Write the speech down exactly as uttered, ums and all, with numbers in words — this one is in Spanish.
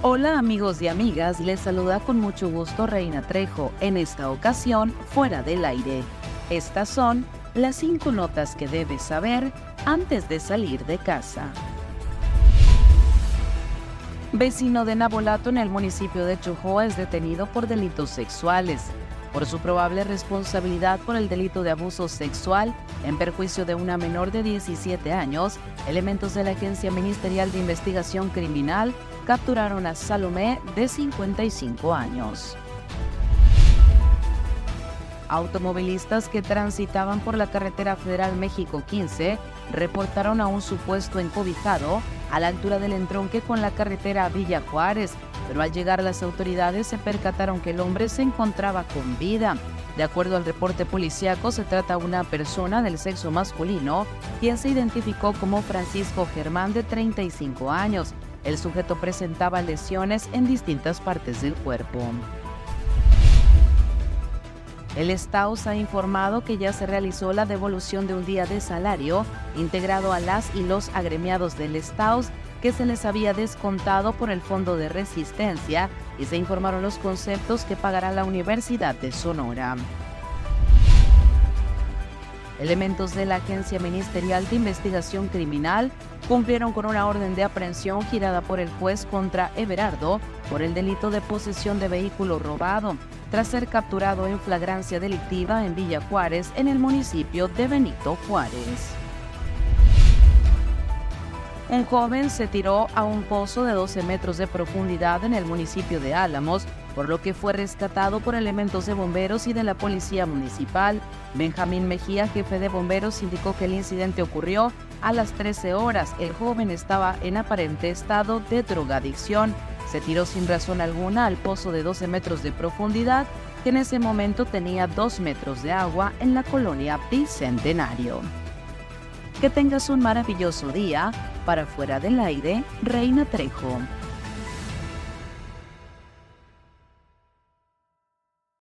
Hola amigos y amigas, les saluda con mucho gusto Reina Trejo, en esta ocasión fuera del aire. Estas son las cinco notas que debes saber antes de salir de casa. Vecino de Navolato en el municipio de Chojó es detenido por delitos sexuales. Por su probable responsabilidad por el delito de abuso sexual en perjuicio de una menor de diecisiete años, elementos de la Agencia Ministerial de Investigación Criminal capturaron a Salomé, de cincuenta y cinco años. Automovilistas que transitaban por la carretera federal México quince reportaron a un supuesto encobijado a la altura del entronque con la carretera Villa Juárez, pero al llegar las autoridades se percataron que el hombre se encontraba con vida. De acuerdo al reporte policíaco, se trata de una persona del sexo masculino, quien se identificó como Francisco Germán, de treinta y cinco años. El sujeto presentaba lesiones en distintas partes del cuerpo. El Estaus ha informado que ya se realizó la devolución de un día de salario integrado a las y los agremiados del Estaus que se les había descontado por el Fondo de Resistencia, y se informaron los conceptos que pagará la Universidad de Sonora. Elementos de la Agencia Ministerial de Investigación Criminal cumplieron con una orden de aprehensión girada por el juez contra Everardo por el delito de posesión de vehículo robado, tras ser capturado en flagrancia delictiva en Villa Juárez, en el municipio de Benito Juárez. Un joven se tiró a un pozo de doce metros de profundidad en el municipio de Álamos, por lo que fue rescatado por elementos de bomberos y de la policía municipal. Benjamín Mejía, jefe de bomberos, indicó que el incidente ocurrió a las trece horas. El joven estaba en aparente estado de drogadicción. Se tiró sin razón alguna al pozo de doce metros de profundidad, que en ese momento tenía dos metros de agua en la colonia Bicentenario. Que tengas un maravilloso día. Para Fuera del Aire, Reina Trejo.